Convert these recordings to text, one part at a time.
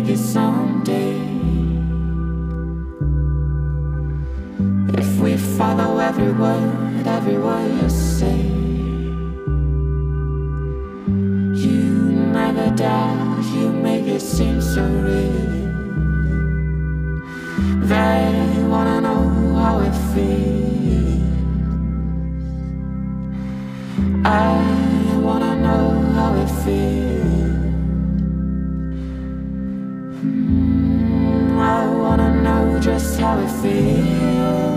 make it someday. If we follow every word you say, you never doubt, you make it seem so real. They wanna know how it feels. I wanna know how it feels. I wanna know just how it feels.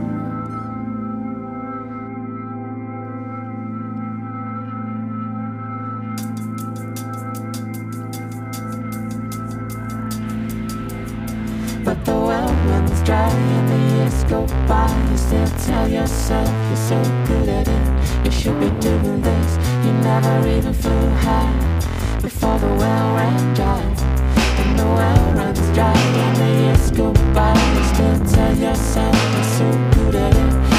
But the well runs dry and the years go by. You still tell yourself you're so good at it. You should be doing this. You never even flew high before the well ran dry. And the well runs dry and the years go by. You still tell yourself you're so good at it.